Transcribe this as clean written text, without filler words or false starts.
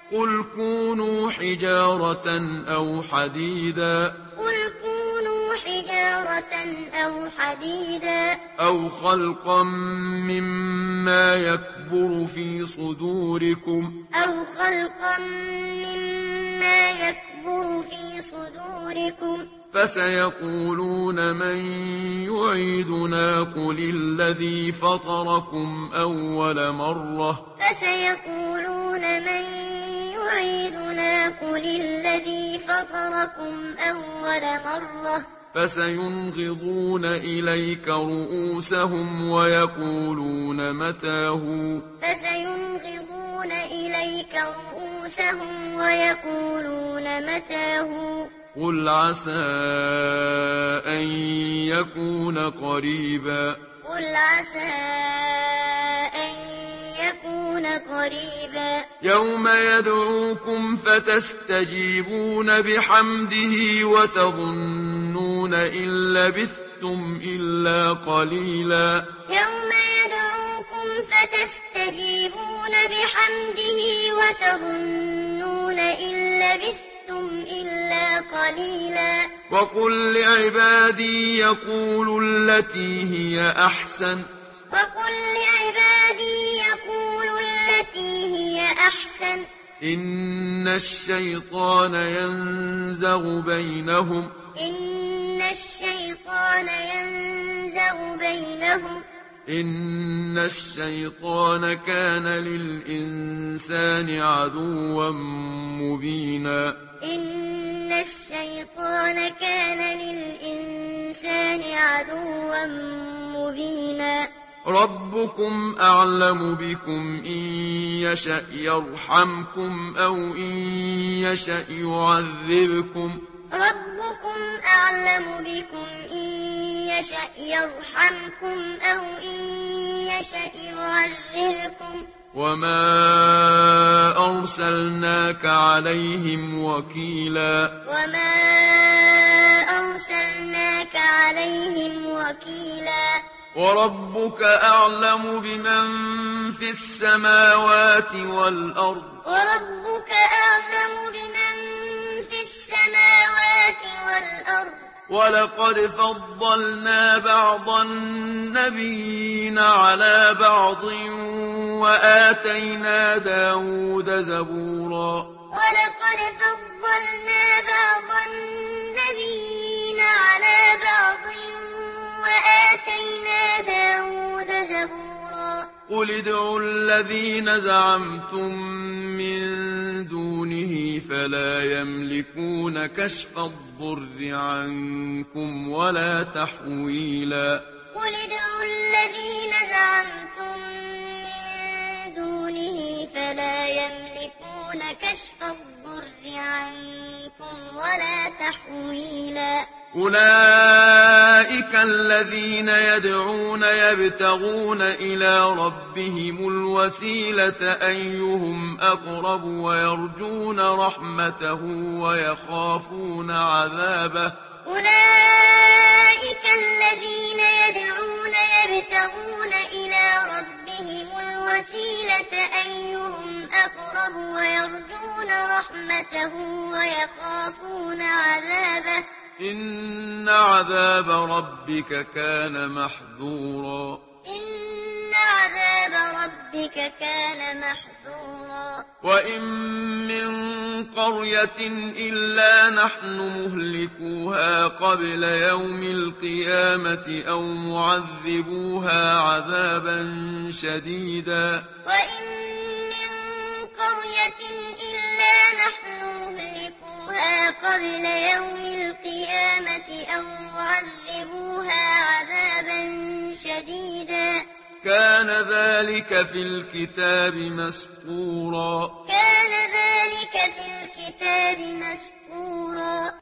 قل كونوا حجارة أو حديدا قل كونوا حجارة أو حديدا أو خلقا مما يكبر في صدوركم أو خلقا مما يكبر في صدوركم فسيقولون من يعيدنا قل الذي فطركم أول مرة فسيقولون من يعيدنا قل الذي فطركم أول مرة فسينغضون إليك رؤوسهم ويقولون متاه فسينغضون إليك رؤوسهم ويقولون متاه قل عسى أن يكون قريبا قل عسى أن يكون قريبا يوم يدعوكم فتستجيبون بحمده وتظنون إن لبثتم إلا قليلا يوم يدعوكم فتستجيبون بحمده وتظنون إن لبثتم إلا قليلا وقل لعبادي يقولوا التي هي أحسن وقل لعبادي يقولوا التي هي أحسن إن الشيطان ينزغ بينهم إن الشيطان ينزغ بينهم إن الشيطان كان للإنسان عدوا مبينا إن الشيطان كان للإنسان عدوا مبينا ربكم أعلم بكم إن يشأ يرحمكم أو إن يشأ يعذبكم ربكم أعلم بكم إن يشأ يرحمكم أو إن يشأ يعذبكم وما أرسلناك عليهم وكيلا وما أرسلناك عليهم وكيلا وربك أعلم بمن في السماوات والأرض وربك أعلم بمن في السماوات والأرض ولقد فضلنا بعض النبيين على بعض وآتينا داود زبورا ولقد فضلنا بعض النبيين على بعض وآتينا داود زبورا قل ادعوا الذين زعمتم من دونه فلا يملكون كشف الضر عنكم ولا تحويلا قل ادعوا الذين زعمتم من دونه فلا يملكون كشف الضر عنكم ولا تحويلا أولئك الذين يدعون يبتغون إلى ربهم الوسيلة أيهم أقرب ويرجون رحمته ويخافون عذابه أولئك الذين يدعون يبتغون إلى ربهم الوسيلة أيهم أقرب ويرجون رحمته ويخافون عذابه إن عذاب ربك كان محذورا إن عذاب ربك كان محذورا وإن من قرية إلا نحن مهلكوها قبل يوم القيامة أو معذبوها عذابا شديدا وإن من قرية إلا نحن مهلكوها قبل يوم القيامة أو معذبوها عذابا شديدا كان ذلك في الكتاب مسطورا كان ذلك في الكتاب مسطورا